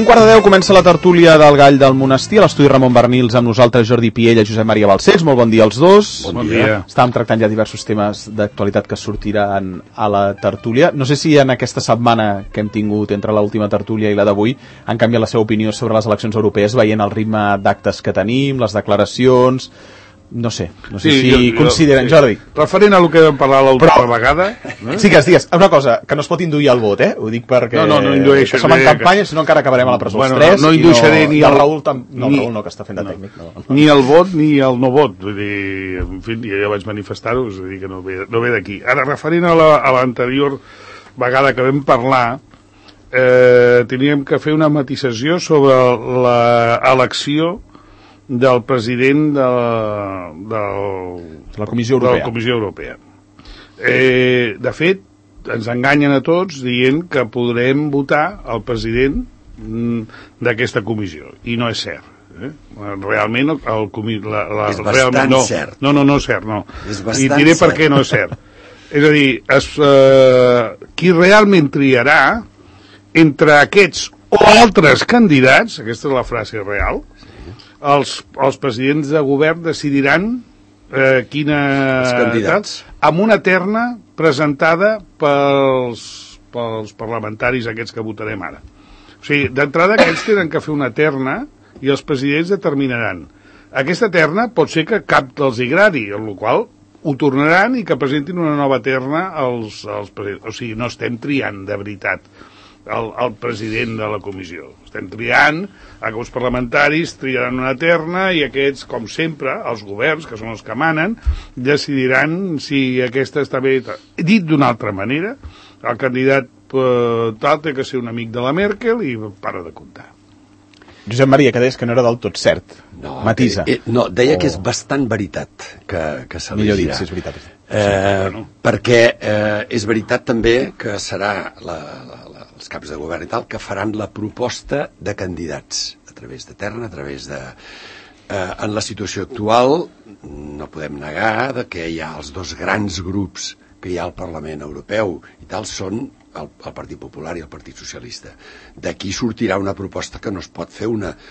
11:45 comença la tertúlia del Gall del Monestir, a l'estudi Ramon Bernils, amb nosaltres Jordi Piella i Josep Maria Balcells. Molt bon dia als dos. Bon dia. Estàvem tractant ja diversos temes d'actualitat que sortiran a la tertúlia. No sé si en aquesta setmana que hem tingut entre l'última tertúlia i la d'avui han canviat la seva opinió sobre les eleccions europees, veient el ritme d'actes que tenim, les declaracions... No sé si consideren... Jordi. Referent a el que vam parlar l'última vegada... Digues, una cosa, que no es pot induir al vot, Ho dic perquè... No indueixo. Som en campanya, si no encara acabarem a la presó els tres. No indueixaré ni el... Raül no, que està fent de tècnic. Ni el vot ni el no vot. Vull dir, en fi, ja vaig manifestar-ho, és a dir, que no ve d'aquí. Ara, referent a l'anterior vegada que vam parlar, teníem que fer una matisació sobre l'elecció del president de la Comissió Europea. De fet, ens enganyen a tots dient que podrem votar el president d'aquesta comissió, i no és cert. Realment és bastant cert. No és cert, no. I diré per què no és cert. És a dir, qui realment triarà entre aquests o altres candidats, aquesta és la frase real, els presidents de govern decidiran quines candidats amb una terna presentada pels parlamentaris aquests que votarem ara. O sigui, d'entrada aquests tenen que fer una terna i els presidents determinaran. Aquesta terna pot ser que cap dels agradi, amb la qual ho tornaran i que presentin una nova terna als presidents. O sigui, no estem triant de veritat el president de la comissió. Estem triant, aquests parlamentaris triaran una terna i aquests, com sempre, els governs, que són els que manen, decidiran si aquesta està bé. Dit d'una altra manera, el candidat tal té que ser un amic de la Merkel i para de comptar. Josep Maria, que deies que no era del tot cert. Matisa. Deia que és bastant veritat que se millor dit, si és veritat. Perquè és veritat també que serà els caps de govern i tal, que faran la proposta de candidats a través de terna, a través de... En la situació actual no podem negar que hi ha els dos grans grups que hi ha al Parlament Europeu i tal, són el Partit Popular i el Partit Socialista. D'aquí sortirà una proposta que no es pot fer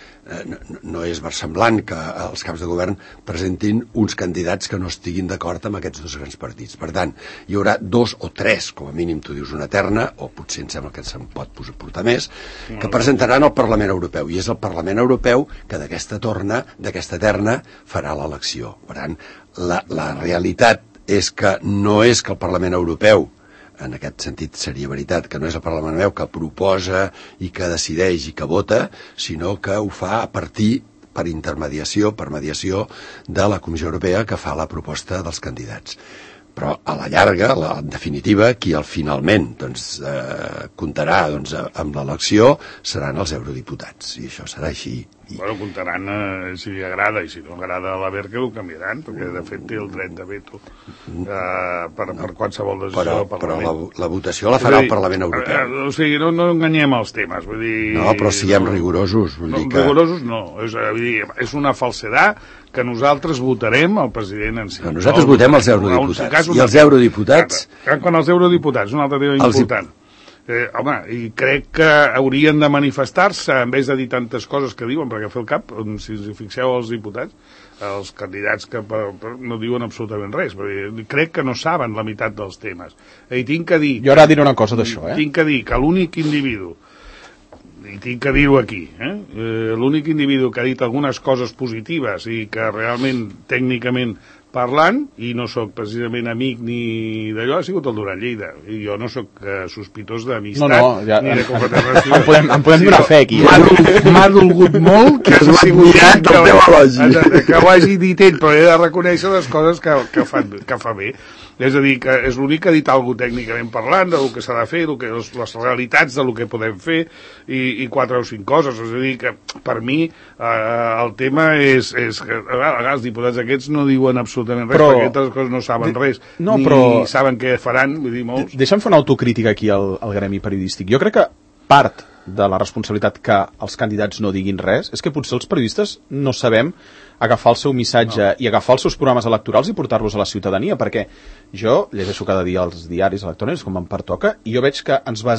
no és versemblant que els caps de govern presentin uns candidats que no estiguin d'acord amb aquests dos grans partits. Per tant, hi haurà dos o tres, com a mínim tu dius una terna, o potser em sembla que se'n pot portar més, que presentaran al Parlament Europeu. I és el Parlament Europeu que d'aquesta terna farà l'elecció. Per tant, la realitat és que no és que el Parlament Europeu, en aquest sentit seria veritat que no és el Parlament Europeu que proposa i que decideix i que vota, sinó que ho fa a partir, per mediació de la Comissió Europea que fa la proposta dels candidats. Però a la llarga, en definitiva, qui finalment comptarà amb l'elecció seran els eurodiputats, i això serà així. Bueno, comptaran si li agrada, i si no agrada a la Merkel ho canviaran, perquè de fet té el dret de veto per qualsevol decisió del Parlament. Però la votació la farà el Parlament Europeu. O sigui, no enganyem els temes, vull dir... No, però siguem rigorosos. Rigorosos no, és una falsedat que nosaltres votarem el president en si. Nosaltres votem els eurodiputats. I els eurodiputats... Quan els eurodiputats, un altre tema important. Home, i crec que haurien de manifestar-se en vez de dir tantes coses que diuen, perquè fer el cap, si us fixeu els diputats, els candidats que no diuen absolutament res, perquè crec que no saben la meitat dels temes. I tinc que dir... Jo ara diré una cosa d'això, Tinc que dir que l'únic individu, i tinc que dir-ho aquí, l'únic individu que ha dit algunes coses positives i que realment, tècnicament, parlant, i no sóc precisament amic ni d'allò, ha sigut el Duran Lleida. I jo no sóc sospitós d'amistat ni de competència. En podem donar fe aquí. M'ha dolgut molt que ho hagi dit ell, però he de reconèixer les coses que fa bé. És a dir, que és l'únic que ha dit alguna cosa tècnicament parlant del que s'ha de fer, les realitats del que podem fer i 4 o 5 coses. És a dir, que per mi el tema és que a vegades els diputats aquests no diuen absolutament res, perquè aquestes coses no saben res, ni saben què faran, vull dir, molts. Deixa'm fer una autocrítica aquí al gremi periodístic. Jo crec que part de la responsabilitat que els candidats no diguin res és que potser els periodistes no sabem agafar el seu missatge i agafar els seus programes electorals i portar-los a la ciutadania, perquè jo llegeixo cada dia els diaris electrònics com em pertoca i jo veig que ens basem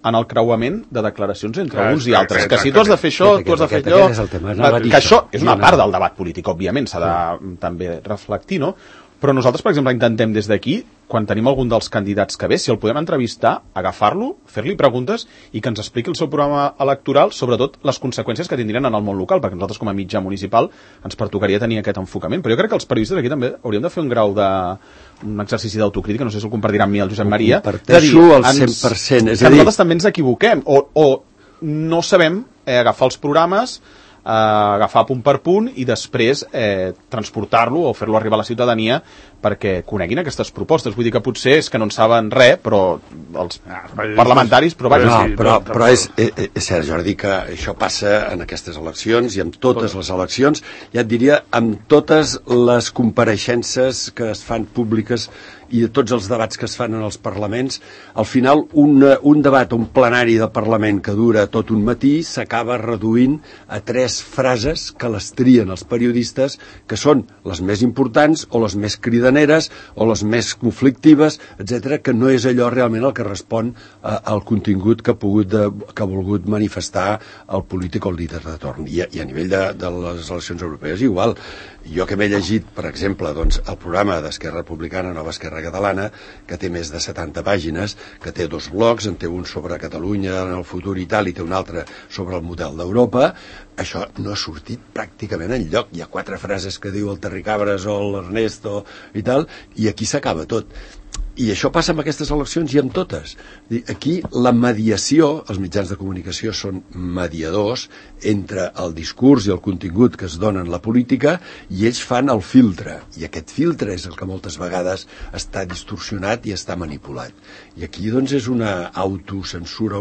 en el creuament de declaracions entre uns i altres. Que si tu has de fer això, tu has de fer allò... Que això és una part del debat polític, òbviament, s'ha de també reflectir, no? Però nosaltres, per exemple, intentem des d'aquí, quan tenim algun dels candidats que ve, si el podem entrevistar, agafar-lo, fer-li preguntes i que ens expliqui el seu programa electoral, sobretot les conseqüències que tindrien en el món local, perquè nosaltres com a mitjà municipal ens pertocaria tenir aquest enfocament. Però jo crec que els periodistes aquí també hauríem de fer un grau un exercici d'autocrítica, no sé si el compartirà amb mi el Josep Maria. Comparteixo al 100%. És a dir, nosaltres també ens equivoquem, o no sabem agafar els programes, agafar punt per punt i després transportar-lo o fer-lo arribar a la ciutadania perquè coneguin aquestes propostes. Vull dir que potser és que no en saben res, però els parlamentaris... Però és cert, Jordi, que això passa en aquestes eleccions i en totes les eleccions, ja et diria, amb totes les compareixences que es fan públiques i de tots els debats que es fan en els parlaments, al final un debat o un plenari del Parlament que dura tot un matí s'acaba reduint a 3 frases que les trien els periodistes, que són les més importants o les més cridaneres o les més conflictives, etc, que no és allò realment el que respon al contingut que ha volgut manifestar el polític o el líder de torn. I a nivell de les eleccions europees igual. Jo que m'he llegit, per exemple, doncs, el programa d'Esquerra Republicana, Nova Esquerra Catalana, que té més de 70 pàgines, que té 2 blocs, en té un sobre Catalunya en el futur i tal, i té un altre sobre el model d'Europa. Això no ha sortit pràcticament enlloc. Hi ha 4 frases que diu el Terry Cabras o l'Ernesto i tal, i aquí s'acaba tot. I això passa amb aquestes eleccions i amb totes. Aquí la mediació, els mitjans de comunicació són mediadors entre el discurs i el contingut que es dona en la política i ells fan el filtre. I aquest filtre és el que moltes vegades està distorsionat i està manipulat. I aquí doncs és una autocensura,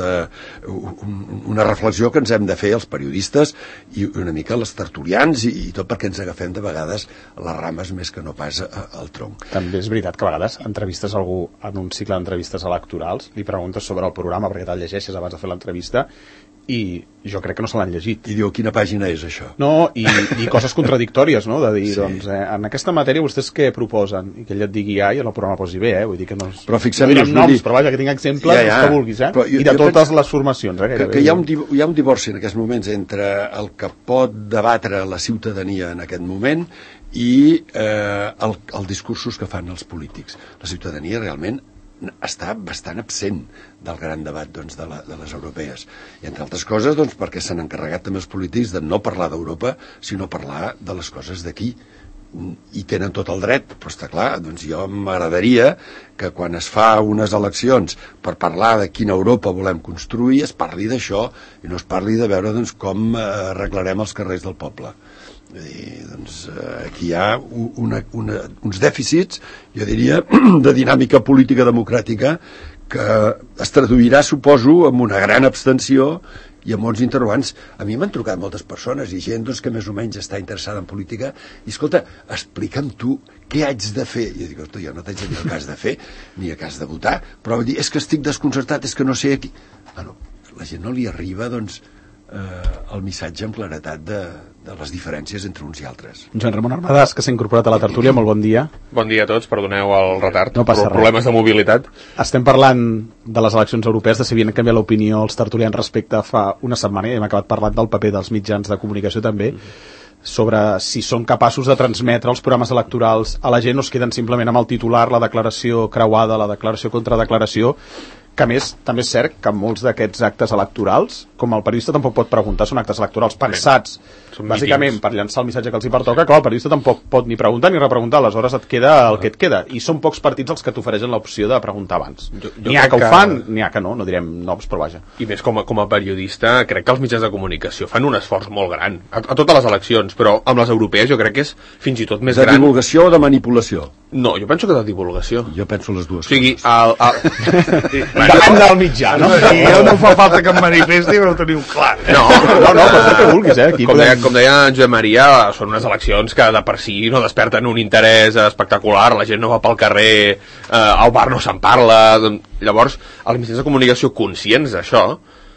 una reflexió que ens hem de fer els periodistes i una mica els tertulians i tot perquè ens agafem de vegades les rames més que no pas al tronc. També és veritat que a vegades entrevistes algú en un cicle d'entrevistes electorals, li preguntes sobre el programa perquè te'l llegeixes abans de fer l'entrevista i jo crec que no se l'han llegit. I diu, quina pàgina és això? No, i coses contradictòries, no? De dir, sí. Doncs, en aquesta matèria vostès què proposen? I que ell et digui A i en el programa posi B, vull dir que no... Però fixem-nos... No però vaja, que tinc exemples que vulguis, Però i de totes les formacions, que hi ha un divorci en aquests moments entre el que pot debatre la ciutadania en aquest moment i els discursos que fan els polítics. La ciutadania realment està bastant absent del gran debat doncs, de les europees. I entre altres coses doncs, perquè s'han encarregat també els polítics de no parlar d'Europa, sinó parlar de les coses d'aquí. I tenen tot el dret, però està clar, doncs jo m'agradaria que quan es fa unes eleccions per parlar de quina Europa volem construir es parli d'això i no es parli de veure doncs, com arreglarem els carrers del poble. Doncs, aquí hi ha uns dèficits, jo diria, de dinàmica política democràtica que es traduirà, suposo, amb una gran abstenció i amb molts interrogants. A mi m'han trucat moltes persones i gent doncs, que més o menys està interessada en política i, escolta, explica'm tu què haig de fer. I jo dic, escolta, jo no t'haig de dir el que has de fer ni el que has de votar, però dir, és que estic desconcertat, és que no sé aquí... Bueno, la gent no li arriba, doncs, el missatge amb claretat de les diferències entre uns i altres. Joan Ramon Armadàs, que s'ha incorporat a la tertúlia, molt bon dia. Bon dia a tots, perdoneu el retard, no passa res. Problemes de mobilitat. Estem parlant de les eleccions europees, de si havien canviat l'opinió els tertulians respecte a fa una setmana, i hem acabat parlant del paper dels mitjans de comunicació també, sobre si són capaços de transmetre els programes electorals a la gent o es queden simplement amb el titular, la declaració creuada, la declaració contra declaració, que a més també és cert que molts d'aquests actes electorals, com el periodista tampoc pot preguntar, són actes electorals pensats bàsicament per llançar el missatge que els hi pertoca, clar, el periodista tampoc pot ni preguntar ni repreguntar, aleshores et queda el que et queda, i són pocs partits els que t'ofereixen l'opció de preguntar abans. N'hi ha que ho fan, n'hi ha que no direm noms, però vaja. I més com a periodista, crec que els mitjans de comunicació fan un esforç molt gran, a totes les eleccions, però amb les europees jo crec que és fins i tot més gran. De divulgació o de manipulació? No, jo penso que de divulgació. Jo penso les dues coses. O sigui, depèn del mitjà, no? No fa falta que em manifesti, però ho teniu clar. No, però el que vulguis, Aquí com deia en Joan Maria, són unes eleccions que de per si no desperten un interès espectacular, la gent no va pel carrer, al bar no se'n parla. Llavors, els mitjans de comunicació conscients d'això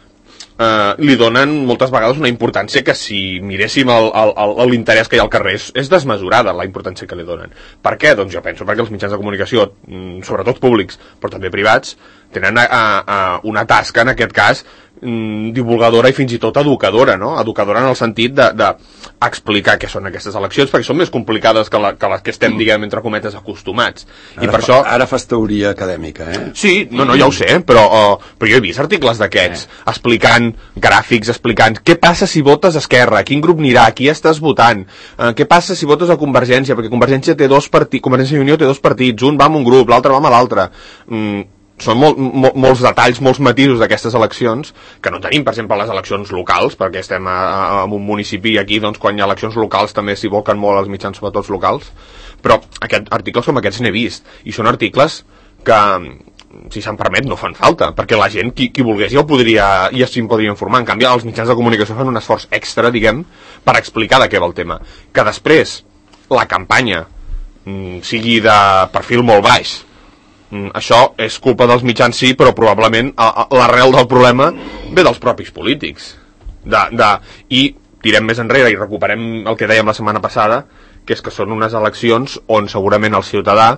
li donen moltes vegades una importància que si miréssim l'interès que hi ha al carrer és desmesurada la importància que li donen. Per què? Doncs jo penso perquè els mitjans de comunicació, sobretot públics, però també privats, tenen una tasca, en aquest cas, divulgadora i fins i tot educadora, no? Educadora en el sentit d'explicar què són aquestes eleccions, perquè són més complicades que les que estem, diguem, entre cometes, acostumats. I per això... Ara fas teoria acadèmica, Sí, no, ja ho sé, però jo he vist articles d'aquests, explicant gràfics, explicant què passa si votes a Esquerra, quin grup anirà, qui estàs votant, què passa si votes a Convergència, perquè Convergència i Unió té dos partits, un va amb un grup, l'altre va amb l'altre. Són molts detalls, molts matisos d'aquestes eleccions, que no tenim, per exemple, les eleccions locals, perquè estem en un municipi i aquí, doncs, quan hi ha eleccions locals també s'hi volquen molt els mitjans, sobretot locals, però articles com aquests n'he vist, i són articles que, si se'm permet, no fan falta, perquè la gent, qui volgués, ja s'hi podria informar. En canvi, els mitjans de comunicació fan un esforç extra, diguem, per explicar de què va el tema. Que després la campanya sigui de perfil molt baix, això és culpa dels mitjans, sí, però probablement l'arrel del problema ve dels propis polítics. I tirem més enrere i recuperem el que dèiem la setmana passada, que és que són unes eleccions on segurament el ciutadà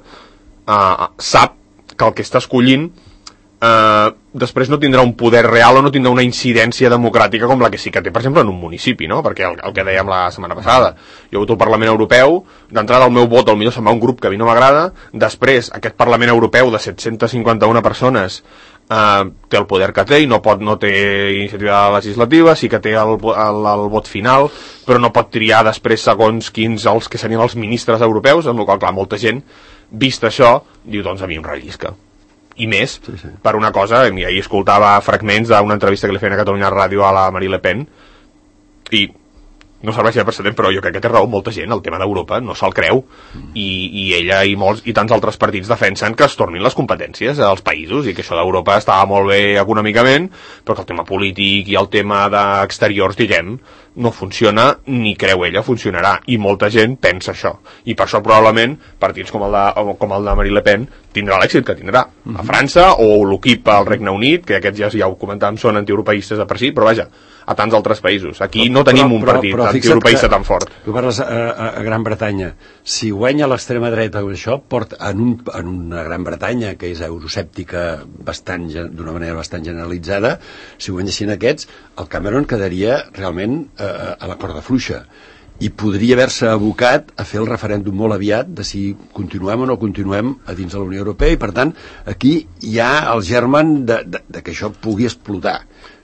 sap que el que està escollint després no tindrà un poder real o no tindrà una incidència democràtica com la que sí que té, per exemple, en un municipi, no? Perquè el que dèiem la setmana passada, jo voto al Parlament Europeu, d'entrada el meu vot potser se'n va a un grup que a mi no m'agrada, després aquest Parlament Europeu de 751 persones té el poder que té i no té iniciativa legislativa, sí que té el vot final, però no pot triar després segons quins els que serien els ministres europeus, amb la qual, clar, molta gent, vist això, diu, doncs a mi em rellisca. I més, per una cosa, ahir escoltava fragments d'una entrevista que li feien a Catalunya Ràdio a la Marine Le Pen, i no serveix de precedent, però jo crec que té raó molta gent, el tema d'Europa no se'l creu, i ella i tants altres partits defensen que es tornin les competències als països, i que això d'Europa estava molt bé econòmicament, però que el tema polític i el tema d'exteriors, diguem, no funciona, ni creu ella funcionarà, i molta gent pensa això, i per això probablement partits com el de Marine Le Pen tindrà l'èxit que tindrà a França, o l'UKIP al Regne Unit, que aquests ja ho comentàvem, són antieuropeistes de per si, però vaja, a tants altres països. Aquí no tenim un partit antieuropeista tan fort. Tu parles a Gran Bretanya. Si guanya l'extrema dreta això, porta en una Gran Bretanya que és euroscèptica d'una manera bastant generalitzada, si guanyessin aquests, el Cameron quedaria realment a la corda fluixa. I podria haver-se abocat a fer el referèndum molt aviat de si continuem o no continuem a dins de la Unió Europea, i per tant aquí hi ha el germen de que això pugui explotar.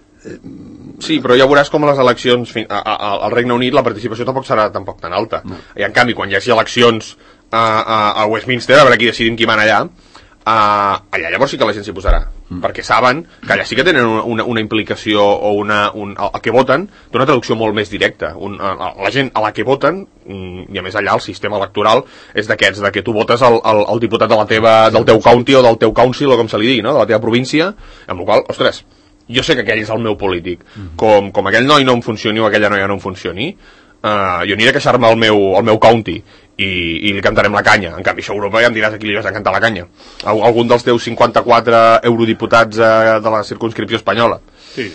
Sí, però ja veuràs com a les eleccions al Regne Unit la participació tampoc serà tan alta. I en canvi, quan hi hagi eleccions a Westminster, a veure qui decidim qui mana allà, allà llavors sí que la gent s'hi posarà, perquè saben que allà sí que tenen una implicació o el que voten té una traducció molt més directa. La gent a la que voten, i a més allà el sistema electoral és d'aquests, de que tu votes el diputat del teu county o del teu council, o com se li digui, no? De la teva província, amb la qual, ostres, jo sé que aquell és el meu polític. Com aquell noi no em funcioni o aquella noia no em funcioni, jo aniré a queixar-me al meu county i li cantarem la canya. En canvi, això a Europa ja em diràs a qui li vas a cantar la canya. Algun dels teus 54 eurodiputats de la circunscripció espanyola. Sí,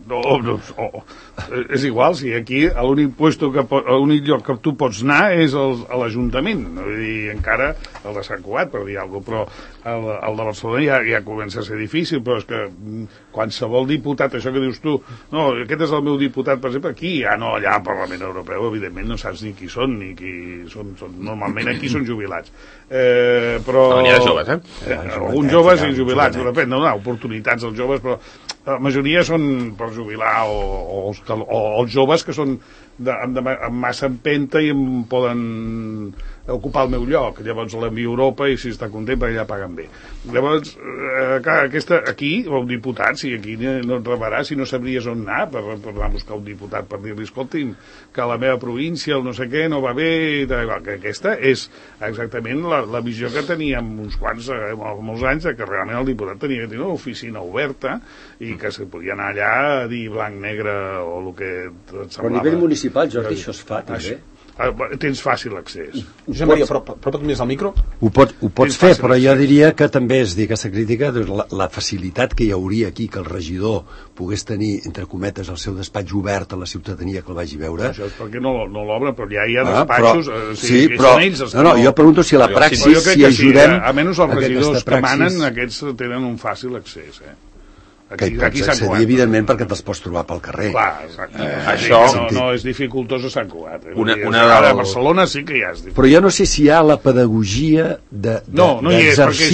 és igual, si aquí l'únic lloc que tu pots anar és a l'Ajuntament, no? I encara el de Sant Cugat, per dir alguna cosa, però el de Barcelona ja comença a ser difícil, però és que qualsevol diputat, això que dius tu, no, aquest és el meu diputat, per exemple, aquí, allà al Parlament Europeu, evidentment no saps ni qui són, ni qui són normalment aquí són jubilats. Però... No, n'hi ha de joves, alguns joves i jubilats, però depèn, no donar oportunitats als joves, però la majoria són per jubilar o els joves que són amb massa empenta i em poden ocupar el meu lloc. Llavors l'envio a Europa i si està content perquè ja paguen bé. Llavors, clar, aquí, el diputat, si aquí no et rebrà, si no sabries on anar per anar a buscar un diputat per dir-li, escolti'm, que a la meva província el no sé què no va bé, que aquesta és exactament la visió que teníem uns quants, molts anys, que realment el diputat tenia que tenir una oficina oberta i que se podia anar allà a dir blanc, negre o el que et semblava. Però a nivell municipal, Jordi, això es fa també? tens fàcil accés. Josep Maria, apropa't més al micro. Ho pots fer, però jo diria que també és dir aquesta crítica, la facilitat que hi hauria aquí que el regidor pogués tenir, entre cometes, el seu despatx obert a la ciutadania que el vagi veure. Això és perquè no l'obren, però ja hi ha despatxos, sí, però jo pregunto si la praxis, si ajudem a menys els regidors que manen, aquests tenen un fàcil accés, Aquí s'accedir, evidentment, perquè te'ls pots trobar pel carrer. Clar, exacte. Això no és dificultós a Sant Cugat. A Barcelona sí que ja és difícil. Però jo no sé si hi ha la pedagogia no hi és, perquè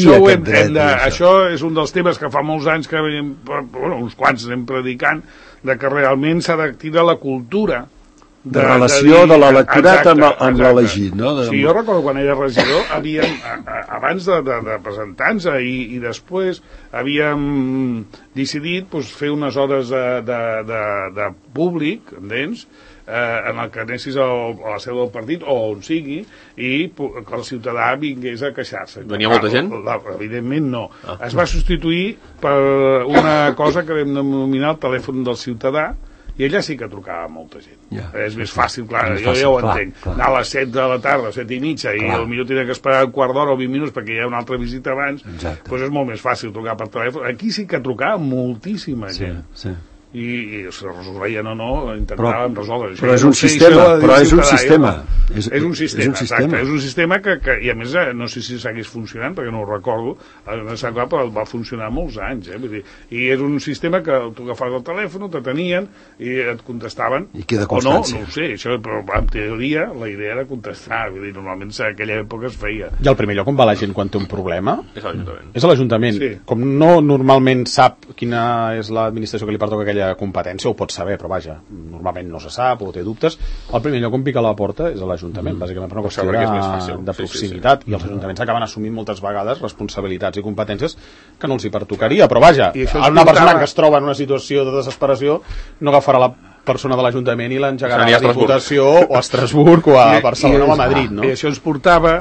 això és un dels temes que fa molts anys que uns quants anem predicant, de que realment s'ha d'activar la cultura de relació de l'electorat amb l'elegit, no? Sí, jo recordo quan era regidor abans de presentar-nos i després havíem decidit fer unes hores de públic, entens? En el que anessis a la seu del partit o on sigui i que el ciutadà vingués a queixar-se. Venia molta gent? Evidentment no. Es va substituir per una cosa que vam denominar el telèfon del ciutadà, i ella sí que trucava molta gent. És més fàcil, clar, jo ja ho entenc. Anar a les 7 de la tarda, 7 i mitja, i potser tenia que esperar un quart d'hora o 20 minuts perquè hi ha una altra visita abans, doncs és molt més fàcil trucar per telèfon. Aquí sí que trucava moltíssima gent. I si es resolien o no, intentàvem resoldre. Però és un sistema, és un sistema. És un sistema, exacte. És un sistema que, i a més, no sé si segueix funcionant, perquè no ho recordo, però va funcionar molts anys, vull dir, i és un sistema que tu agafaves el telèfon, t'atenien i et contestaven. I queda constància. No ho sé, això, però en teoria la idea era contestar, vull dir, normalment en aquella època es feia. I al primer lloc on va la gent quan té un problema? És l'Ajuntament. És a l'Ajuntament. Com no normalment sap quina és l'administració que li pertoca aquella competència, ho pot saber, però vaja, normalment no se sap o té dubtes, el primer lloc on pica la porta és a l'Ajuntament, bàsicament per una qüestió de proximitat, i els ajuntaments acaben assumint moltes vegades responsabilitats i competències que no els hi pertocaria, però vaja, una persona que es troba en una situació de desesperació no agafarà la persona de l'Ajuntament i l'engegarà a la Diputació o a Estrasburg o a Barcelona o a Madrid, no? I això ens portava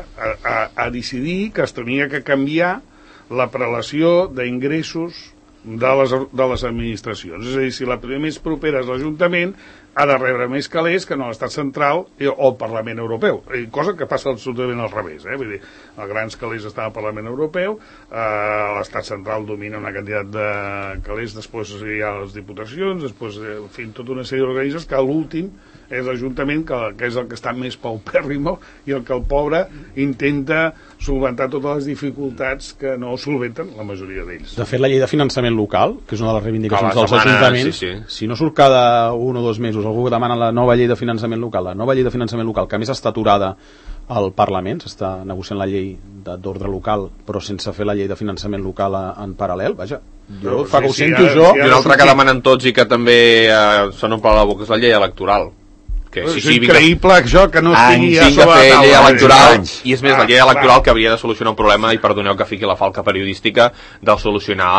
a decidir que es tenia que canviar la prelació d'ingressos de les administracions. És a dir, si la més propera és l'Ajuntament, ha de rebre més calés que no l'Estat central o el Parlament Europeu, cosa que passa absolutament al revés, vull dir, els grans calés estan al Parlament Europeu, l'Estat central domina una quantitat de calés, després hi ha les diputacions, després tota una sèrie d'organismes que a l'últim és l'Ajuntament, que és el que està més paupèrrimo i el que el pobre intenta solventar totes les dificultats que no solventen la majoria d'ells. De fet, la llei de finançament local, que és una de les reivindicacions dels ajuntaments, si no surt cada 1 o 2 mesos algú demana la nova llei de finançament local, que a més està aturada al Parlament, s'està negociant la llei d'ordre local, però sense fer la llei de finançament local en paral·lel, vaja, jo fa que ho sento jo. I una altra que demanen tots i que també se n'omple la boca és la llei electoral. És increïble això que no estigui a sobre la taula. Llei electoral, i és més, la llei electoral que hauria de solucionar un problema, i perdoneu que fiqui la falca periodística, de solucionar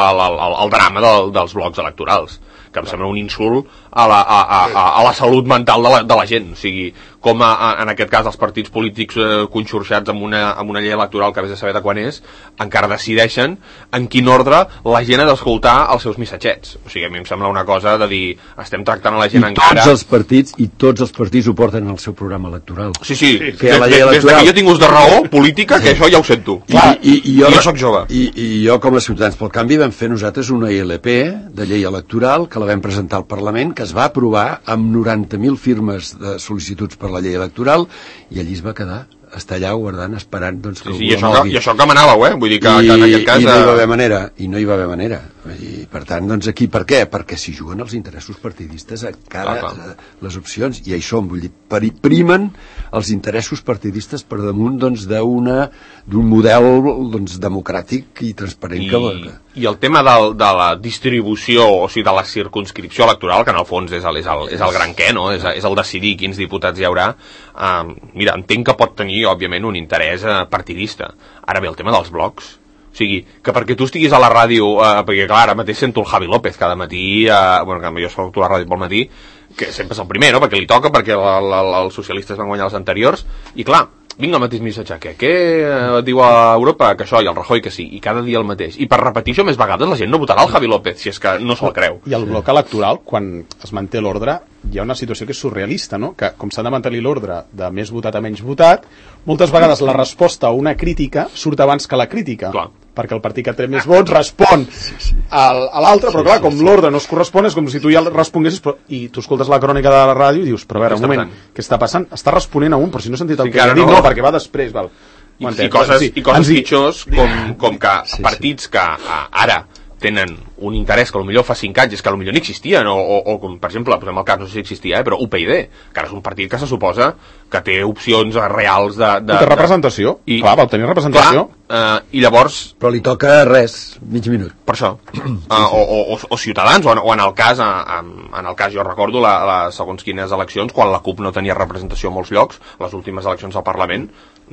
el drama dels blocs electorals, que em sembla un insult a la salut mental de la gent. O sigui, com en aquest cas els partits polítics conxorxats amb una llei electoral que vés a saber de quan és, encara decideixen en quin ordre la gent ha d'escoltar els seus missatgets. O sigui, a mi em sembla una cosa de dir, estem tractant a la gent encara... Tots els partits ho porten al seu programa electoral. Sí. Que la llei electoral... Des que jo tinc ús de raó política, que això ja ho sento. I jo soc jove. I jo, com a Ciutadans pel Canvi, vam fer nosaltres una ILP de llei electoral que la vam presentar al Parlament, que es va aprovar amb 90.000 firmes de sol·licituds per la llei electoral, i allí es va quedar, està allà guardant, esperant doncs, que i això que manàveu, vuur dir que en aquest cas... I no hi va haver manera, I per tant, doncs aquí, per què? Perquè s'hi juguen els interessos partidistes a cada les opcions, i això, vull dir, primen els interessos partidistes per damunt doncs, d'un model doncs, democràtic i transparent. I el tema de la distribució, o sigui, de la circumscripció electoral, que en el fons és el gran què, no? És el decidir quins diputats hi haurà. Mira, entenc que pot tenir, òbviament, un interès partidista. Ara bé, el tema dels blocs, o sigui, que perquè tu estiguis a la ràdio, perquè clar, ara mateix sento el Javi López cada matí, que jo escolto la ràdio pel matí, que sempre és el primer, no?, perquè li toca, perquè els socialistes van guanyar els anteriors, i clar, vinga el mateix missatge, què diu a Europa? Que això, i el Rajoy que sí, i cada dia el mateix. I per repetir això més vegades la gent no votarà el Javi López, si és que no se'l creu. I el bloc electoral, quan es manté l'ordre, hi ha una situació que és surrealista, no? Que com s'ha de mantenir l'ordre de més votat a menys votat, moltes vegades la resposta a una crítica surt abans que la crítica. Clar. Perquè el partit que té més vots respon a l'altre, però clar, com l'ordre no es correspon, és com si tu ja responguessis i tu escoltes la crònica de la ràdio i dius, però a veure, un moment, què està passant? Està responent a un, però si no he sentit el que ha dit, no, perquè va després, val. I coses pitjors com que partits que ara tenen un interès que potser fa 5 anys és que potser no existien, o com per exemple, posem el cas, no sé si existia, però UPyD, que ara és un partit que se suposa que té opcions reals de té representació, clar, va obtenir representació. I llavors... Però li toca res, mig minut. Per això. O Ciutadans, o en el cas, jo recordo segons quines eleccions, quan la CUP no tenia representació en molts llocs, les últimes eleccions al Parlament,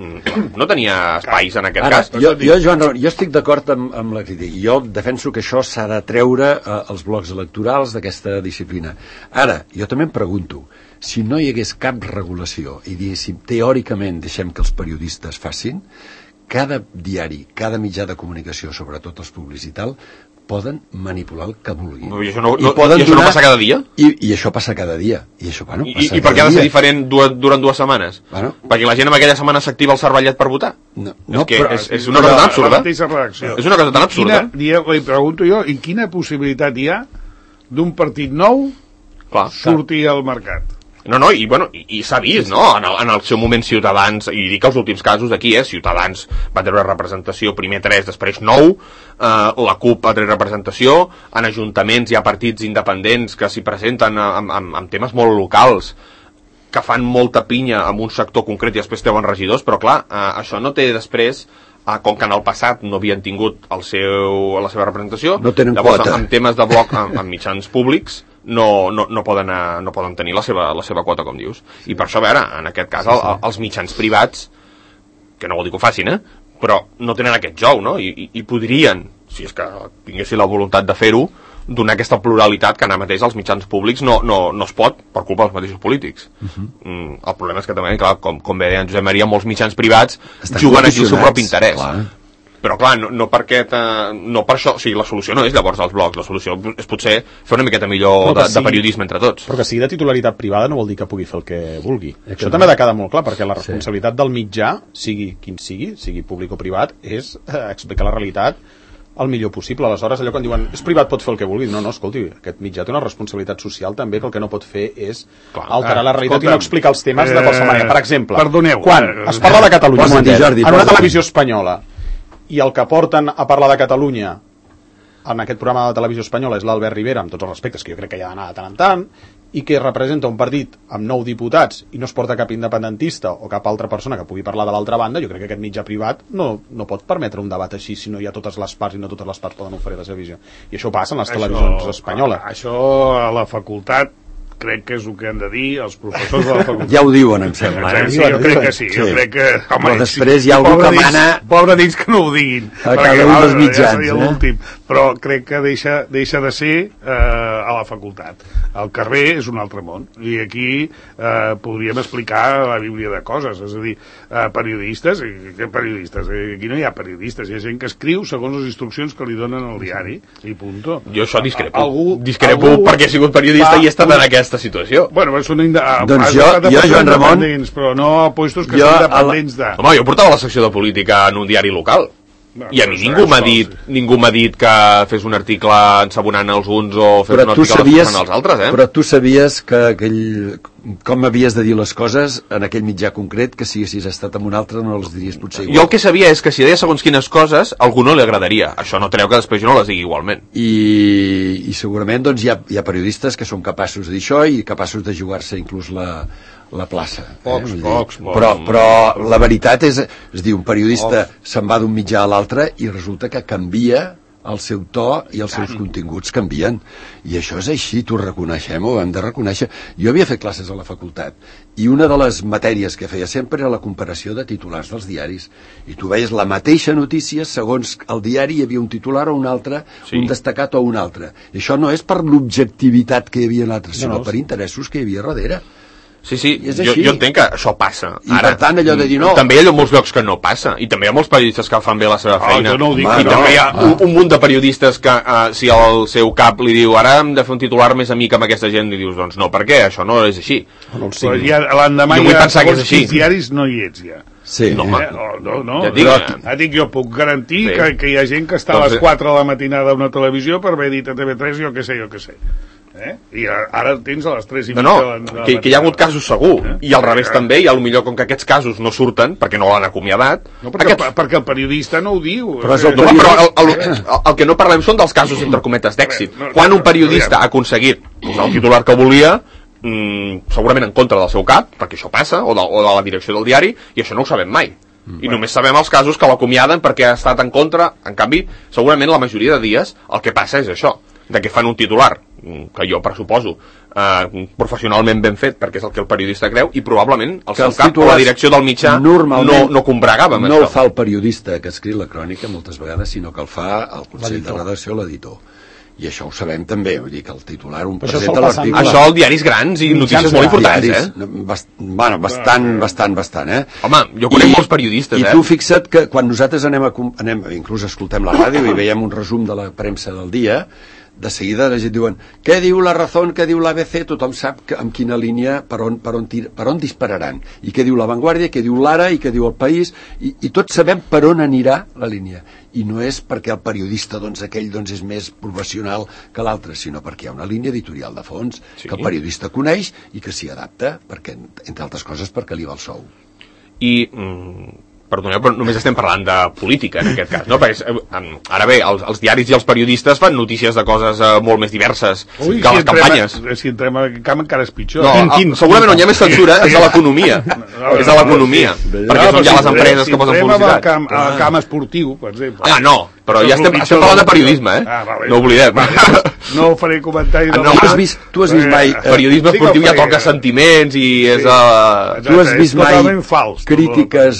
no tenia espais en aquest cas. Jo, Joan, jo estic d'acord amb la crítica. Jo defenso que això s'ha de treure els blocs electorals d'aquesta disciplina. Ara, jo també em pregunto, si no hi hagués cap regulació i diguéssim, teòricament deixem que els periodistes facin, cada diari, cada mitjà de comunicació, sobretot els públics i tal, poden manipular el que vulguin. I això no passa cada dia? I això passa cada dia. I per què ha de ser diferent durant 2 setmanes? Bueno, perquè la gent en aquella setmana s'activa el cervellet per votar? No, és una cosa tan absurda. És una cosa tan absurda. Li pregunto jo, i quina possibilitat hi ha d'un partit nou sortir al mercat? No, i s'ha vist, no? En el seu moment Ciutadans, i dic els últims casos aquí, Ciutadans va treure representació, primer 3, després 9, la CUP va treure representació, en ajuntaments hi ha partits independents que s'hi presenten amb temes molt locals, que fan molta pinya amb un sector concret i després treuen regidors, però clar, això no té després... com que en el passat no havien tingut la seva representació, no tenen llavors quota. En temes de bloc en mitjans públics no poden tenir la seva quota, com dius. I per això, a veure, en aquest cas els mitjans privats, que no vol dir que ho facin, però no tenen aquest jou, no? I podrien, si és que tinguessin la voluntat de fer-ho, donar aquesta pluralitat que ara mateix als mitjans públics no es pot per culpa dels mateixos polítics. El problema és que també, clar, com bé deia en Josep Maria, molts mitjans privats juguen aquí el seu propi interès. Però clar, no per això, o sigui, la solució no és llavors els blocs, la solució és potser fer una miqueta millor de periodisme entre tots. Però que sigui de titularitat privada no vol dir que pugui fer el que vulgui. Això també ha de quedar molt clar, perquè la responsabilitat del mitjà, sigui quin sigui públic o privat, és explicar la realitat el millor possible. Aleshores, allò quan diuen és privat, pot fer el que vulgui. No, escolti, aquest mitjà té una responsabilitat social també, que el que no pot fer és alterar la realitat i no explicar els temes de qualsevol manera. Per exemple, quan es parla de Catalunya en una televisió espanyola i el que porten a parlar de Catalunya en aquest programa de televisió espanyola és l'Albert Rivera, amb tots els respectes que jo crec que hi ha d'anar de tant en tant, i que representa un partit amb 9 diputats i no es porta cap independentista o cap altra persona que pugui parlar de l'altra banda, jo crec que aquest mitjà privat no pot permetre un debat així si no hi ha totes les parts i no totes les parts poden oferir la seva visió. I això passa en les televisions espanyoles. Això a la facultat crec que és el que han de dir els professors de la facultat. Ja ho diuen, em sembla. Sí, jo crec que sí. Jo crec que, home, però després hi ha algú que mana... Pobre dins que no ho diguin. A cada un dels mitjans. Però crec que deixa de ser a la facultat. Al carrer és un altre món. I aquí podríem explicar la bíblia de coses. És a dir, periodistes, què periodistes? Aquí no hi ha periodistes. Hi ha gent que escriu segons les instruccions que li donen al diari. I punto. Jo això discrepo perquè he sigut periodista i he estat en aquesta situació. Bueno, són doncs jo, Joan Ramon, però no puestos que són dependents de... Home, jo portava la secció de política en un diari local. I a mi ningú m'ha dit que fes un article ensabonant els uns o fes un article ensabonant els altres, Però tu sabies que com havies de dir les coses en aquell mitjà concret, que si haguessis estat en un altre no els diries potser igual. Jo el que sabia és que si deia segons quines coses, a algú no li agradaria. Això no treu que després jo no les digui igualment. I segurament doncs, hi ha periodistes que són capaços de dir això i capaços de jugar-se inclús la plaça. Pocs. Però la veritat és dir, un periodista se'n va d'un mitjà a l'altre i resulta que canvia el seu to i els seus continguts canvien. I això és així, t'ho reconeixem, ho hem de reconèixer. Jo havia fet classes a la facultat i una de les matèries que feia sempre era la comparació de titulars dels diaris. I tu veies la mateixa notícia, segons el diari hi havia un titular o un altre, un destacat o un altre. I això no és per l'objectivitat que hi havia en l'altre, sinó per interessos que hi havia darrere. Sí, I és així. jo entenc que això passa. I per tant allò de dir no... També hi ha molts llocs que no passa, i també hi ha molts periodistes que fan bé la seva feina. Jo no ho dic, I també hi ha un munt de periodistes que si el seu cap li diu ara hem de fer un titular més amic amb aquesta gent, li dius, doncs no, per què? Això no és així. No el Però sigui. ja l'endemà Jo vull ja pensar que és segons així. quins diaris no hi ets ja. Sí. No, No. Ja et dic, Jo puc garantir Bé. que hi ha gent que està a les 4 de la matinada a una televisió per haver dit a TV3 jo què sé. I ara el tens a les 3 i mitja de la matinada. que hi ha hagut casos segur, i al revés també, i potser com que aquests casos no surten, perquè no l'han acomiadat... No, perquè el periodista no ho diu. Però és el No, però el que no parlem són dels casos, entre cometes, d'èxit. Quan un periodista ha aconseguit posar el titular que volia, segurament en contra del seu cap, perquè això passa, o de la direcció del diari, i això no ho sabem mai. I només sabem els casos que l'acomiaden perquè ha estat en contra. En canvi, segurament la majoria de dies el que passa és això, de que fan un titular que jo pressuposo professionalment ben fet, perquè és el que el periodista creu, i probablement el seu cap o la direcció del mitjà no combregava amb no això. ho fa el periodista que escriu la crònica moltes vegades, sinó que el fa el consell de redacció, l'editor. I això ho sabem també, vull dir que el titular un presenta l'article... Això al diaris grans i notícies molt importants, Bastant, Home, jo conec molts periodistes, I tu fixa't que quan nosaltres anem, inclús escoltem la ràdio i veiem un resum de la premsa del dia, de seguida la gent diuen què diu La Razón, què diu l'ABC, tothom sap que, amb quina línia, per on dispararan, i què diu La Vanguardia, què diu l'Ara i què diu El País, i tots sabem per on anirà la línia, i no és perquè el periodista aquell és més professional que l'altre, sinó perquè hi ha una línia editorial de fons que el periodista coneix i que s'hi adapta, perquè, entre altres coses perquè li va el sou. I perdoneu, però només estem parlant de política en aquest cas, no? Perquè ara bé, els diaris i els periodistes fan notícies de coses molt més diverses que les campanyes. Si entrem en camp encara és pitjor. Segurament on hi ha més censura és a l'economia. És a l'economia, perquè són ja les empreses que posen publicitat. Al camp esportiu, per exemple. No, però ja estem parlant de periodisme, no oblidem. No faré comentaris. Tu has vist mai... Periodisme esportiu ja toca sentiments i és... Tu has vist mai crítiques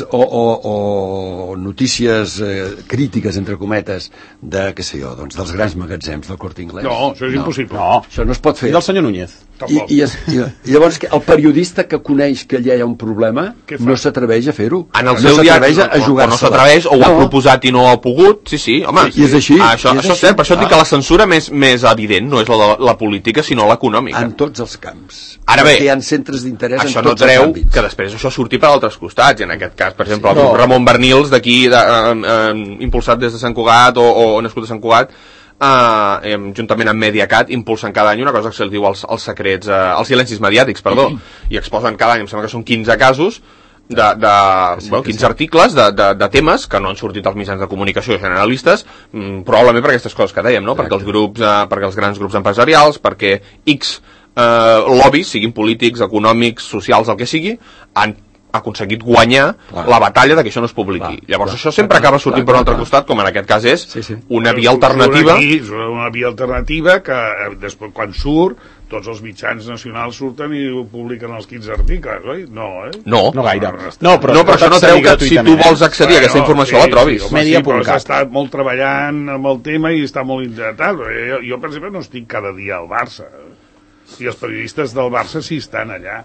o notícies crítiques, entre cometes, de, què sé jo, doncs dels grans magatzems del Corte Inglés? No, això és impossible. No, això no es pot fer. I del senyor Núñez? I llavors el periodista que coneix que allà hi ha un problema no s'atreveix a fer-ho. En el seu diari no s'atreveix, o ho ha proposat i no ha pogut. Sí, home. I és així. Això és cert, per això dic que la censura més evident no és la política, sinó l'econòmica. En tots els camps. Ara bé, hi ha centres d'interès en tots els àmbits. Això no treu que després això surti per altres costats, i en aquest cas, per exemple, el Ramon Bernils d'aquí, impulsat des de Sant Cugat o nascut a Sant Cugat, juntament amb Mediacat, impulsen cada any una cosa que se'ls diu els secrets, els silencis mediàtics, i exposen cada any, em sembla que són 15 casos de 15 articles de temes que no han sortit als mitjans de comunicació generalistes, probablement per aquestes coses que dèiem, no? Perquè els grans grups empresarials, perquè X lobbies, siguin polítics, econòmics, socials, el que sigui, han aconseguit guanyar la batalla de que això no es publiqui. Llavors això sempre acaba sortint per un altre costat, com en aquest cas és una via alternativa. Una via alternativa que després quan surt tots els mitjans nacionals surten i ho publiquen els 15 articles, oi? No gaire. Però això no treu que si tu vols accedir a aquesta informació la trobis. Però s'ha estat molt treballant amb el tema i està molt intentat. Jo, per exemple, no estic cada dia al Barça. I els periodistes del Barça sí estan allà.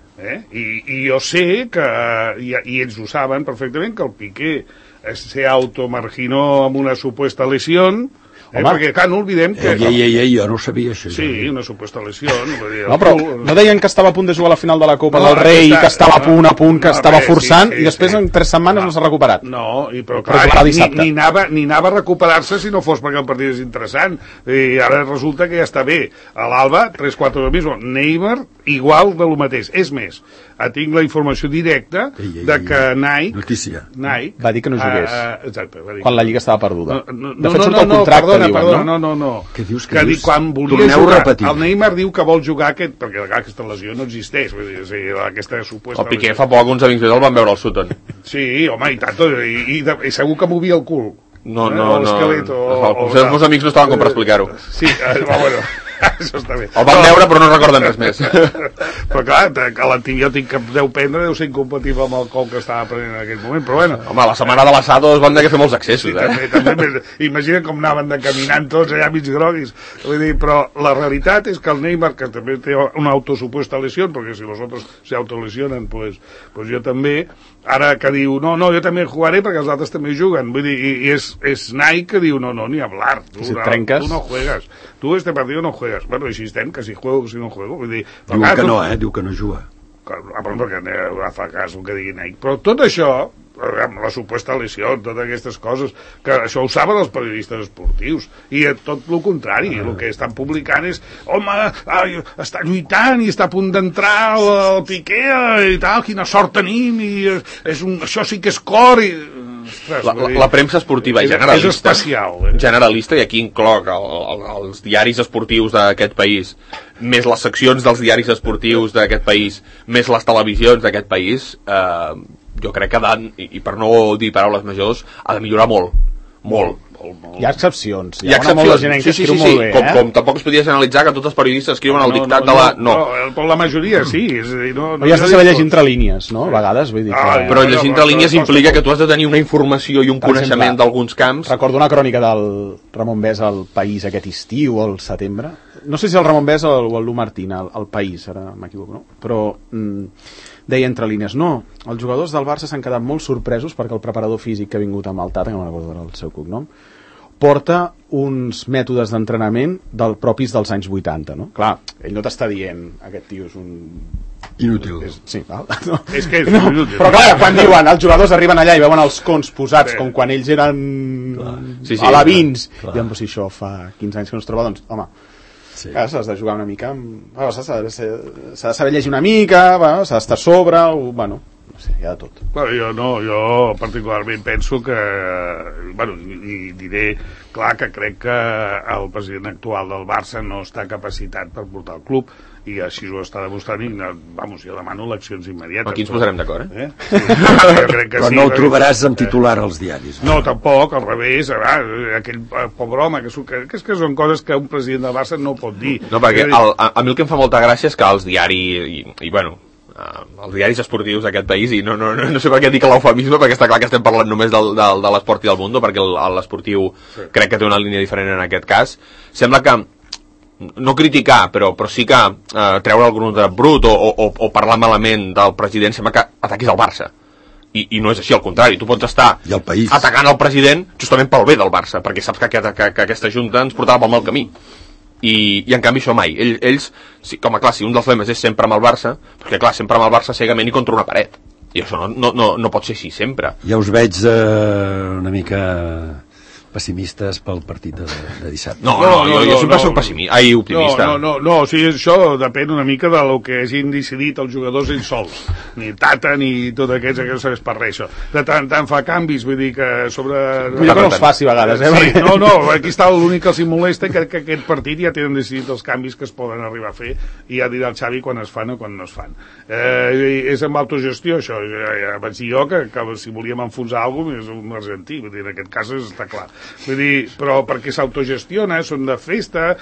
I jo sé que, i ells ho saben perfectament, que el Piqué se automarginó amb una supuesta lesión, perquè, clar, no oblidem que... jo no ho sabia, això. Sí, una supuesta lesión. No, però no deien que estava a punt de jugar a la final de la Copa del Rei, que estava a punt, que estava forçant, i després en 3 setmanes no s'ha recuperat. No, però clar, ni anava a recuperar-se si no fos perquè el partit és interessant. I ara resulta que ja està bé. A l'Alba, 3-4 de mismo. Neymar, igual de lo mateix. És més, tinc la informació directa de que Nike va dir que no jugués. Exacte. Quan la Lliga estava perduda. De fet, surt el contracte. No. Què dius? Quan volia jugar, el Neymar diu que vol jugar perquè aquesta lesió no existeix, aquesta suposta... El Piqué fa poc uns amics meus el van veure al Sutton. Sí, home, i tant, i segur que movia el cul. No. Els meus amics no estaven com per explicar-ho. Sí, bueno... Això està bé. El van veure però no recorden res més. Però clar, que l'antibiòtic que deu prendre deu ser incompatible amb el alcohol que estava prenent en aquell moment, però bueno. Home, la setmana de l'Asado es van haver de fer molts accessos, També, imagina com anaven de caminant tots allà mig groguis. Vull dir, però la realitat és que el Neymar, que també té una autosupuesta lesión, perquè si los otros se autolesionen, pues jo també, ara que diu, no, jo també jugaré perquè els altres també juguen. Vull dir, i és Nike que diu, no, ni hablar. Si trenques... Tu no juegas. Tu este partido no juegas. Bueno, així estem, que si juego, si no juego. Vull dir, diu que no juga. Perquè fa cas el que digui Nike. Però tot això, amb la suposta lesió, totes aquestes coses, que això ho saben els periodistes esportius, i tot el contrari, el que estan publicant és, home, està lluitant i està a punt d'entrar al Piqué i tal, quina sort tenim, i això sí que és cor, i... Ostres, la premsa esportiva generalista, és especial, generalista, i aquí incloc els diaris esportius d'aquest país, més les seccions dels diaris esportius d'aquest país, més les televisions d'aquest país, jo crec que i per no dir paraules majors, ha de millorar molt. Hi ha excepcions. Hi ha molta gent que escriu molt bé, com tampoc es podia generalitzar que tots els periodistes escriuen el dictat de la... No, la majoria sí. És a dir, no hi has de saber llegir entre línies, no? A vegades, vull dir que... Però llegir entre línies implica que tu has de tenir una informació i un coneixement d'alguns camps. Recordo una crònica del Ramon Besa al País aquest estiu o al setembre. No sé si el Ramon Besa o el Lu Martín, al País, ara m'equivoco, no? Però... deia entre línies, no, els jugadors del Barça s'han quedat molt sorpresos perquè el preparador físic que ha vingut amb el Tata, que no recordo el seu cognom, porta uns mètodes d'entrenament propis dels anys 80, no? Clar, ell no t'està dient, aquest tio és un... Inútil. Sí, val? No. És que és inútil. Però clar, quan diuen, els jugadors arriben allà i veuen els cons posats com quan ells eren alevins, diuen, si això fa 15 anys que no es troba, doncs, home, s'has de jugar una mica s'ha de saber llegir una mica, s'ha d'estar a sobre, no sé, hi ha de tot. Jo particularment penso que, i diré clar que crec que el president actual del Barça no està capacitat per portar el club, i així ho està demostrant, i jo demano eleccions immediates. Aquí ens posarem d'acord, Sí, jo crec que però no ho trobaràs en titular als diaris. No, tampoc, al revés, aquell pobre home, que són coses que un president del Barça no pot dir. No, perquè a mi el que em fa molta gràcia és que els diaris, els diaris esportius d'aquest país, i no sé per què dic l'eufemisme, perquè està clar que estem parlant només de l'esport i del Mundo, perquè l'esportiu crec que té una línia diferent en aquest cas. Sembla que no criticar, però sí que treure el gronot brut o parlar malament del president sembla que ataquis el Barça. I no és així, al contrari, tu pots estar atacant el president justament pel bé del Barça, perquè saps que aquesta junta ens portava pel mal camí. I en canvi això mai. Ells, si un dels lemes és sempre amb el Barça, perquè clar, sempre amb el Barça cegament i contra una paret. I això no pot ser així sempre. Ja us veig una mica pessimistes pel partit de dissabte. Jo sempre soc optimista. No, o sigui, això depèn una mica del que hagin decidit els jugadors ells sols. Ni Tata, ni tot aquests, que no sabés per res, això. De tant en tant fa canvis, vull dir que sobre... Millor que no els faci a vegades, Sí, aquí està l'únic que els molesta, que aquest partit ja tenen decidit els canvis que es poden arribar a fer, i ja dirà el Xavi quan es fan o quan no es fan. És amb autogestió, això. Ja vaig dir jo que si volíem enfonsar alguna cosa és un argentí, vull dir, en aquest cas està clar. Vull dir, però perquè s'autogestiona, són de festa,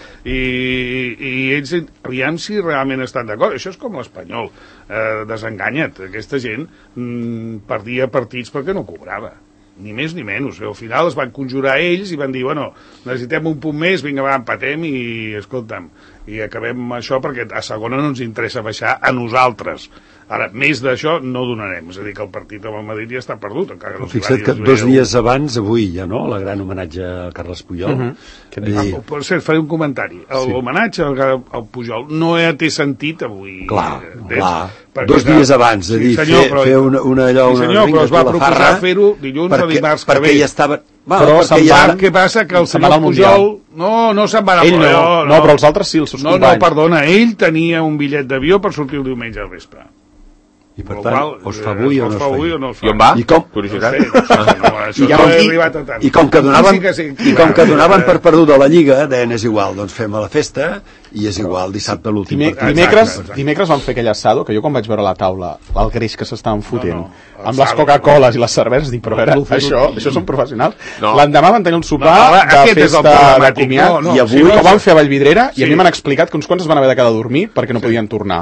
i ells aviam si realment estan d'acord. Això és com l'Espanyol, desenganya't, aquesta gent perdia partits perquè no cobrava, ni més ni menys. Al final es van conjurar ells i van dir, necessitem un punt més, vinga, empatem i escolta'm, i acabem això perquè a segona no ens interessa baixar a nosaltres. Ara, més d'això no donarem, és a dir, que el partit amb el Madrid ja està perdut. Fixa't que 2 dies abans, avui ja, no?, la gran homenatge a Carles Puyol. Per cert, faré un comentari. L'homenatge al Pujol no té sentit avui. Clar. 2 dies abans, és a dir, fer una allò... Sí, senyor, però es va proposar fer-ho dilluns o dimarts que ve. Perquè ja estava... Però què passa? Que el senyor Pujol... No se'n va anar al Mundial. No, però els altres sí, els seus companys. No, perdona, ell tenia un bitllet d'avió per sortir el diumenge al vespre. I per tant, o es fa avui o no es fa avui. I on va? I com? Curiositat. Això no he arribat a tant. I com que donaven per perduda la Lliga, deien és igual, doncs fem a la festa i és igual dissabte l'últim partit. Dimecres van fer aquell assado, que jo quan vaig veure la taula, el greix que s'estaven fotent, amb les Coca-Coles i les cerveses, dic, però a veure, això són professionals. L'endemà van tenir un sopar de festa de comiat, i avui ho van fer a Vallvidrera, i a mi m'han explicat que uns quants es van haver de quedar a dormir perquè no podien tornar.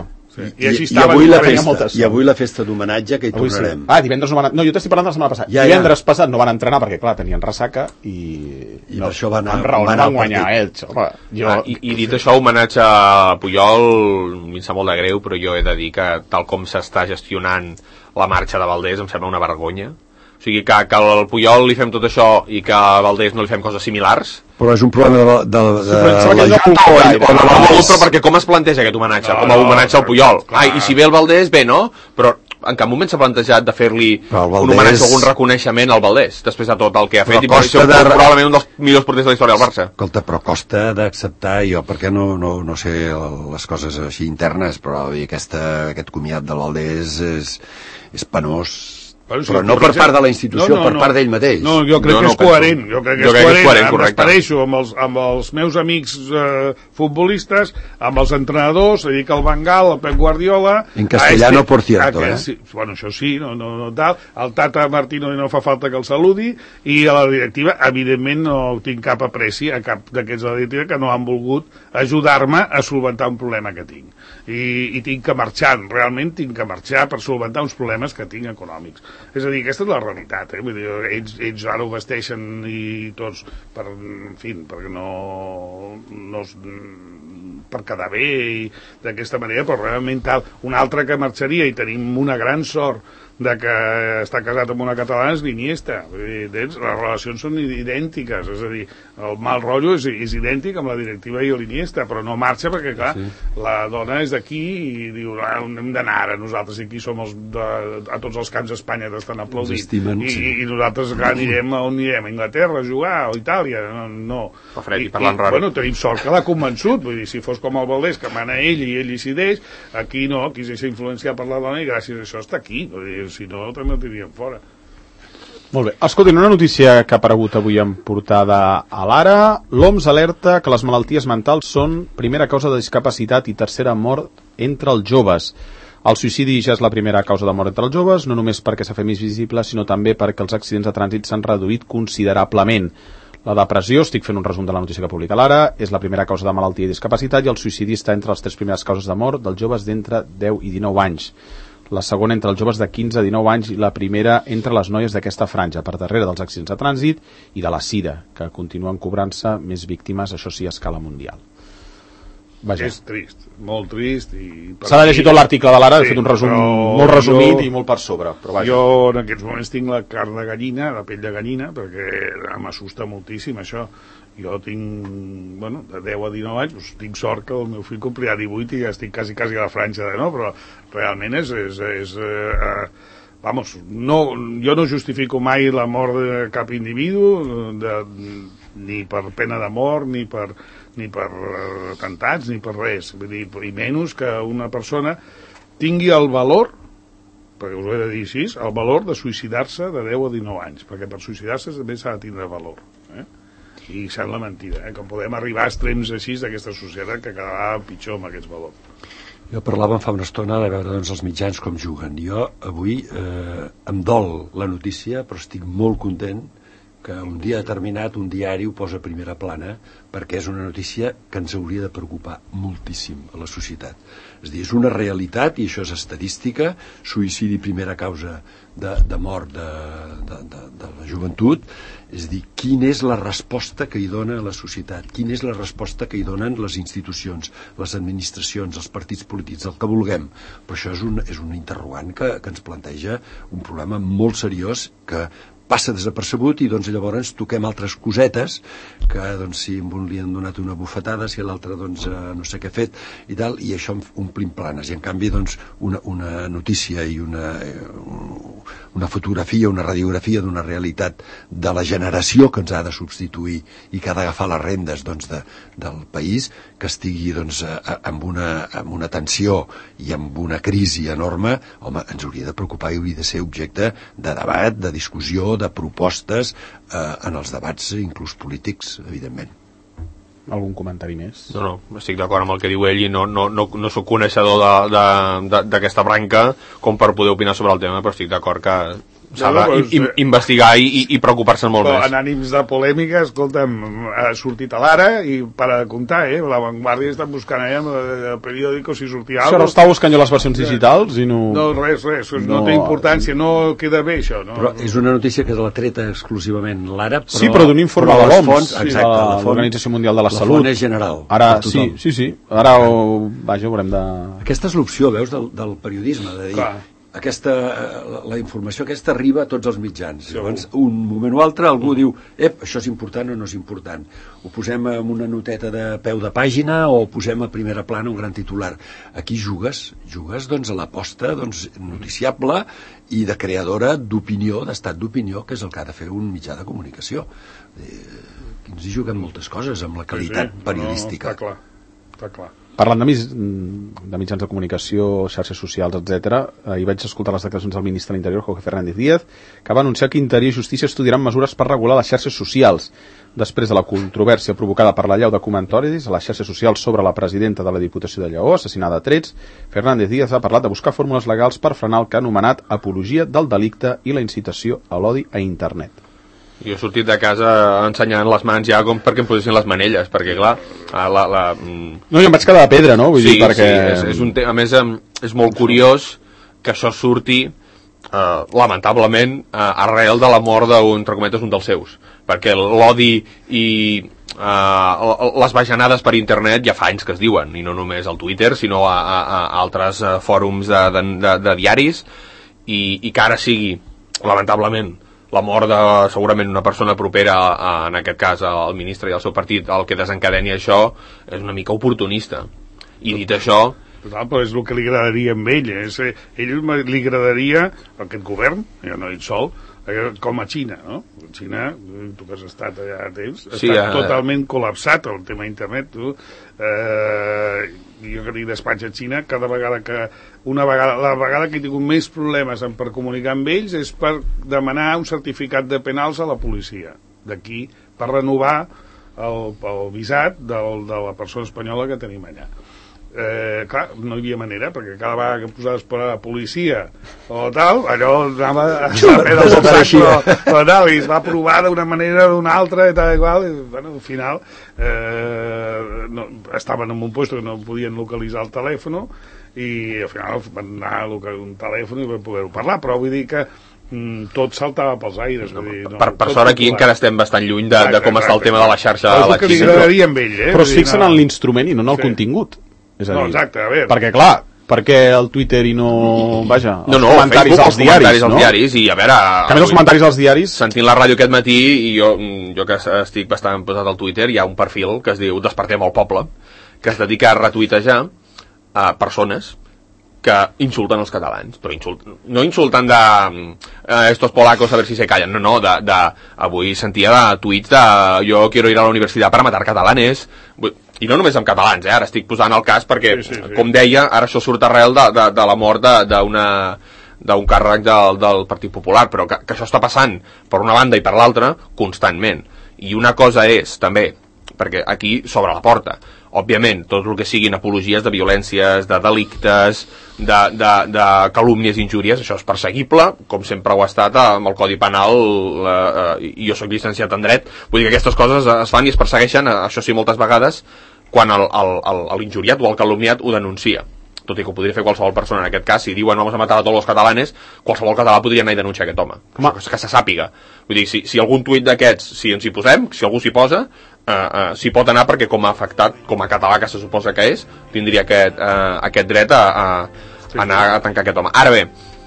I avui la festa d'homenatge que hi tornarem. Divendres no van... No, jo t'estic parlant de la setmana passada. Divendres passat no van entrenar perquè, clar, tenien ressaca i per això van guanyar ells. I dit això, homenatge a Puyol, a mi em sap molt de greu, però jo he de dir que tal com s'està gestionant la marxa de Valdés em sembla una vergonya. O sigui, que al Puyol li fem tot això i que a Valdés no li fem coses similars. Però és un problema de la però perquè com es planteja aquest homenatge? Com a homenatge al Puyol. I si ve el Valdés, bé, no? Però en cap moment s'ha plantejat de fer-li un homenatge o algun reconeixement al Valdés, després de tot el que ha fet, i per això probablement un dels millors porters de la història del Barça. Escolta, però costa d'acceptar, jo perquè no sé les coses així internes, però aquest comiat del Valdés és penós. Però no per part de la institució, per part d'ell mateix. No, jo crec que és coherent. Jo crec que és coherent. Em refereixo amb els meus amics futbolistes, amb els entrenadors, a dir que el Bengal, el Pep Guardiola... En castellano, por cierto, Bueno, això sí, no tal. El Tata Martino no fa falta que el saludi, i a la directiva, evidentment, no tinc cap apreci a cap d'aquests de la directiva que no han volgut ajudar-me a solventar un problema que tinc. I tinc que marxar, realment tinc que marxar per solventar uns problemes que tinc econòmics. És a dir, aquesta és la realitat, Vull dir, ells ara ho vesteixen i tots perquè per quedar bé i d'aquesta manera, però realment tal. Un altre que marxaria, i tenim una gran sort de que està casat amb una catalana, és l'Iniesta. Les relacions són idèntiques, és a dir, el mal rotllo és idèntic amb la directiva i l'Iniesta, però no marxa perquè, clar, la dona és d'aquí i diu, hem d'anar ara, nosaltres aquí som a tots els camps d'Espanya t'estan aplaudint, i nosaltres anirem on anirem, a Anglaterra a jugar, o a Itàlia, no. Bueno, tenim sort que l'ha convençut, vull dir, si fos com el Valdés, que mana ell i ell decideix, aquí no, aquí es deixa influenciar per la dona i gràcies a això està aquí, vull dir, si no, també el tindríem fora. Molt bé. Escoltin, una notícia que ha aparegut avui en portada a l'Ara. L'OMS alerta que les malalties mentals són primera causa de discapacitat i tercera mort entre els joves. El suïcidi ja és la primera causa de mort entre els joves, no només perquè s'ha fet més visible, sinó també perquè els accidents de trànsit s'han reduït considerablement. La depressió, estic fent un resum de la notícia que publica l'Ara, és la primera causa de malaltia i discapacitat, i el suïcidi està entre les 3 primeres causes de mort dels joves d'entre 10 i 19 anys. La segona entre els joves de 15 a 19 anys i la primera entre les noies d'aquesta franja, per darrere dels accidents de trànsit i de la sida, que continuen cobrant-se més víctimes, això sí, a escala mundial. Vaja. És trist, molt trist. S'ha de llegir tot l'article de l'Ara, he fet un resum molt resumit i molt per sobre. Però vaja. Jo en aquests moments tinc la carn de gallina, la pell de gallina, perquè m'assusta moltíssim això. Jo tinc, de 10 a 19 anys, doncs tinc sort que el meu fill complirà 18 i ja estic quasi a la franja, però realment jo no justifico mai la mort de cap individu, ni per pena de mort, ni per atemptats, ni per res. Vull dir, i menys que una persona tingui el valor, perquè us ho he de dir així, el valor de suïcidar-se de 10 a 19 anys, perquè per suïcidar-se també s'ha de tindre valor. I sembla mentida, com podem arribar a extrems així d'aquesta societat que cada vegada pitjor amb aquests valors. Jo parlàvem fa una estona de veure els mitjans com juguen. Jo avui em dol la notícia, però estic molt content que un dia determinat un diari ho posa a primera plana, perquè és una notícia que ens hauria de preocupar moltíssim a la societat. És a dir, és una realitat, i això és estadística, suïcidi primera causa de mort de la joventut. És a dir, quina és la resposta que hi dona la societat, quina és la resposta que hi donen les institucions, les administracions, els partits polítics, el que vulguem. Però això és un interrogant que ens planteja un problema molt seriós que passa desapercebut, i doncs llavors toquem altres cosetes que si a un li han donat una bufetada, si a l'altre no sé què ha fet i tal, i això omplim planes, i en canvi una notícia i una fotografia, una radiografia d'una realitat de la generació que ens ha de substituir i que ha d'agafar les rendes del país, que estigui amb una tensió i amb una crisi enorme, home, ens hauria de preocupar i hauria de ser objecte de debat, de discussió, de propostes en els debats inclús polítics, evidentment. Algun comentari més? No, estic d'acord amb el que diu ell i no soc coneixedor d'aquesta branca com per poder opinar sobre el tema, però estic d'acord que s'ha d'investigar i preocupar-se molt més. En ànims de polèmica, escolta'm, ha sortit a l'Ara i para de comptar, La Vanguardia està buscant allà amb el periòdico si sortia alguna cosa. Però està buscant jo les versions digitals i no... No, res, no té importància, no queda bé això. No? Però és una notícia que l'ha treta exclusivament l'Ara, però... Sí, però d'un informe de l'OMS, de l'Organització Mundial de la Salut. La font és general. Ara, sí. Ara haurem de... Aquesta és l'opció, veus, del periodisme, de dir... La informació aquesta arriba a tots els mitjans. Llavors, un moment o altre, algú diu això és important o no és important. Ho posem en una noteta de peu de pàgina o ho posem a primera plana un gran titular. Aquí jugues a l'aposta noticiable i de creadora d'opinió, d'estat d'opinió, que és el que ha de fer un mitjà de comunicació. Ens hi juguem moltes coses amb la qualitat periodística. Està clar. Parlant de mitjans de comunicació, xarxes socials, etc., hi vaig escoltar les declaracions del ministre de l'Interior, Jorge Fernández Díaz, que va anunciar que Interior i Justícia estudiaran mesures per regular les xarxes socials. Després de la controvèrsia provocada per l'allau de comentaris a les xarxes socials sobre la presidenta de la Diputació de Lleó, assassinada a trets, Fernández Díaz ha parlat de buscar fórmules legals per frenar el que ha anomenat apologia del delicte i la incitació a l'odi a internet. Jo he sortit de casa ensenyant les mans ja com perquè em posessin les manelles, perquè clar... No, jo em vaig quedar de pedra, no? Vull dir, perquè... és un tema, a més és molt curiós que això surti lamentablement arrel de la mort entre cometes, un dels seus, perquè l'odi i les bajanades per internet ja fa anys que es diuen, i no només al Twitter sinó a altres fòrums de diaris, i que ara sigui lamentablement la mort de segurament una persona propera en aquest cas al ministre i al seu partit, el que desencadeni això és una mica oportunista. I dit això, però és el que li agradaria a ell. Ell li agradaria aquest govern, jo no he dit sol, com a Xina, no? Xina, tu que has estat allà a temps, està totalment col·lapsat el tema internet. Jo que tinc despatx a Xina, cada vegada que la vegada que he tingut més problemes per comunicar amb ells és per demanar un certificat de penals a la policia d'aquí, per renovar el visat de la persona espanyola que tenim allà. Clar, no hi havia manera, perquè cada vegada que posaves per a la policia o tal, allò anava a saber del sac, però tal, i es va provar d'una manera o d'una altra i tal i qual, i bueno, al final estaven en un lloc que no podien localitzar el telèfon i al final van anar a un telèfon i van poder-ho parlar, però vull dir que tot saltava pels aires. Per sort aquí encara estem bastant lluny de com està el tema de la xarxa de la Xina. Però es fixen en l'instrument i no en el contingut. És a dir, exacte, a veure. Perquè clar, perquè el Twitter i no... Vaja, els comentaris Facebook, als diaris, no? Diaris, i a veure... Que a més els comentaris als diaris... Sentint la ràdio aquest matí, i jo que estic bastant posat al Twitter, hi ha un perfil que es diu Despertem el Poble, que es dedica a retuitejar a persones que insulten els catalans, però no insulten de estos polacos a ver si se callan, no, avui sentia de tuits de yo quiero ir a la universitat para matar catalanes, i no només amb catalans, ara estic posant el cas perquè, com deia, ara això surt arrel de la mort d'un càrrec del Partit Popular, però que això està passant per una banda i per l'altra constantment. I una cosa és, també, perquè aquí s'obre la porta, òbviament, tot el que siguin apologies de violències, de delictes, de calúmnies i injúries, això és perseguible, com sempre ho ha estat amb el Codi Penal, i jo soc llicenciat en dret, vull dir que aquestes coses es fan i es persegueixen, això sí, moltes vegades, quan l'injuriat o el calumniat ho denuncia. Tot i que ho podria fer qualsevol persona, en aquest cas, si diuen vamos a matar a tots els catalanes, qualsevol català podria anar i denunciar aquest home. Que se sàpiga. Vull dir, si algun tuit d'aquests, si ens hi posem, si algú s'hi posa, s'hi pot anar perquè com a afectat, com a català que se suposa que és, tindria aquest dret a anar a tancar aquest home. Ara bé,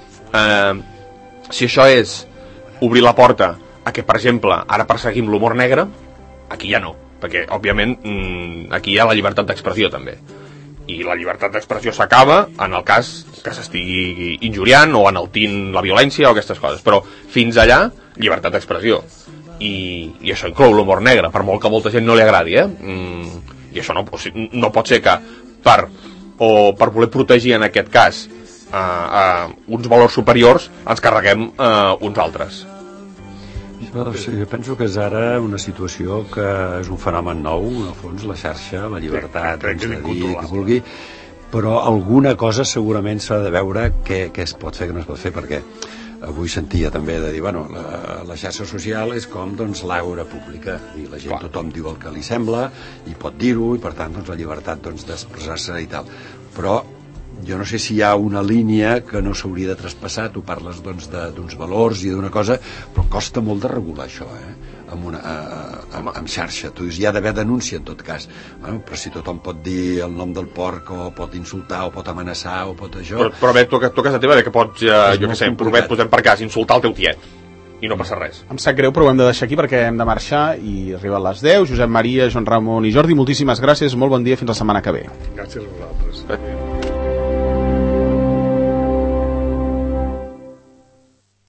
si això és obrir la porta a que, per exemple, ara perseguim l'humor negre, aquí ja no, perquè, òbviament, aquí hi ha la llibertat d'expressió, també. i la llibertat d'expressió s'acaba en el cas que s'estigui injuriant o enaltint la violència o aquestes coses, però fins allà llibertat d'expressió, i això inclou l'humor negre, per molt que a molta gent no li agradi, i això no pot ser que per voler protegir en aquest cas uns valors superiors ens carreguem uns altres. Jo penso que és ara una situació que és un fenomen nou, en el fons, la xarxa, la llibertat de dir que vulgui, però alguna cosa segurament s'ha de veure què es pot fer, què no es pot fer, perquè avui sentia també de dir, bueno, la xarxa social és com, doncs, l'aura pública, i la gent, tothom diu el que li sembla i pot dir-ho, i per tant, doncs, la llibertat, doncs, d'expressar-se i tal, però jo no sé si hi ha una línia que no s'hauria de traspassar. Tu parles, doncs, d'uns valors i d'una cosa, però costa molt de regular això, amb xarxa. Tu dius, hi ha d'haver denúncia en tot cas, bueno, però si tothom pot dir el nom del porc o pot insultar o pot amenaçar o pot això... Però bé, tu a casa teva que pots, jo què sé, posem per cas, insultar el teu tiet i no passa res. Em sap greu, però ho hem de deixar aquí perquè hem de marxar i arriben les 10. Josep Maria, Joan Ramon i Jordi, moltíssimes gràcies, molt bon dia, fins la setmana que ve. Gràcies a vosaltres.